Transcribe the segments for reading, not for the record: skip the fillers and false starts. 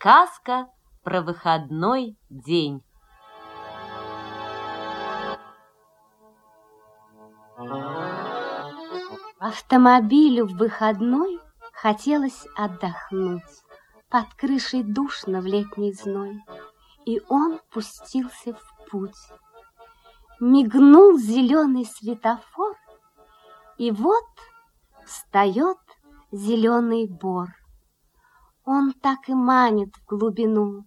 Сказка про выходной день. Автомобилю в выходной хотелось отдохнуть. Под крышей душно в летний зной, и он пустился в путь. Мигнул зеленый светофор, и вот встает зеленый бор. Он так и манит в глубину,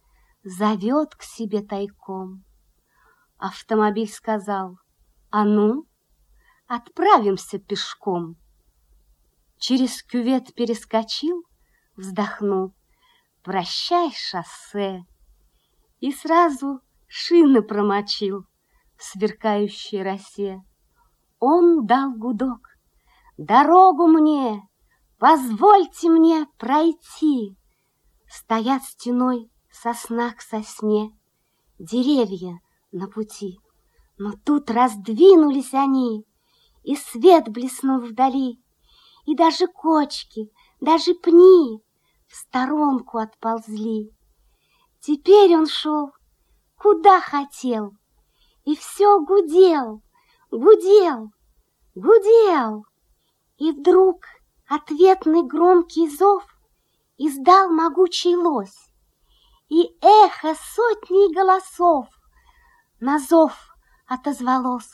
зовет к себе тайком. Автомобиль сказал: «А ну, отправимся пешком». Через кювет перескочил, вздохнул: «Прощай, шоссе!» И сразу шины промочил в сверкающей росе. Он дал гудок: «Дорогу мне! Позвольте мне пройти!» Стоят стеной сосна к сосне деревья на пути. Но тут раздвинулись они, и свет блеснул вдали, и даже кочки, даже пни в сторонку отползли. Теперь он шел, куда хотел, и все гудел, гудел, гудел. И вдруг ответный громкий зов издал могучий лось, и эхо сотни голосов на зов отозвалось.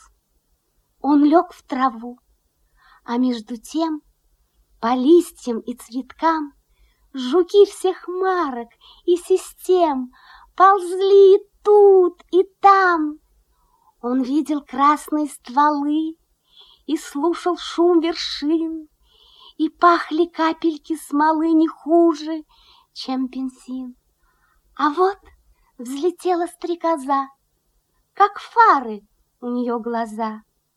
Он лег в траву, а между тем по листьям и цветкам жуки всех марок и систем ползли и тут, и там. Он видел красные стволы и слушал шум вершин, и пахли капельки смолы не хуже, чем бензин. А вот взлетела стрекоза, как фары у нее глаза.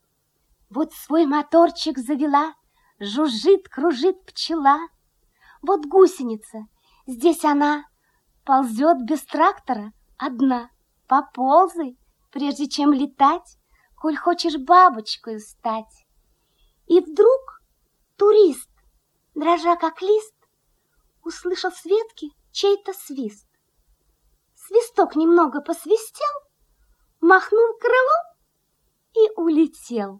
Вот свой моторчик завела, жужжит, кружит пчела. Вот гусеница, здесь она ползет без трактора одна. Поползай, прежде чем летать, коль хочешь бабочкой стать. И вдруг турист, дрожа как лист, услышал с ветки чей-то свист. Свисток немного посвистел, махнул крылом и улетел.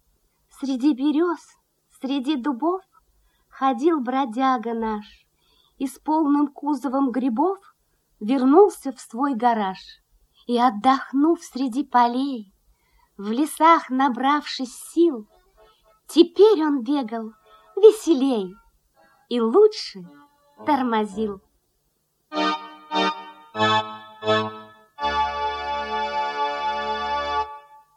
Среди берез, среди дубов ходил бродяга наш и с полным кузовом грибов вернулся в свой гараж. И, отдохнув среди полей, в лесах набравшись сил, теперь он бегал веселей и лучше тормозил.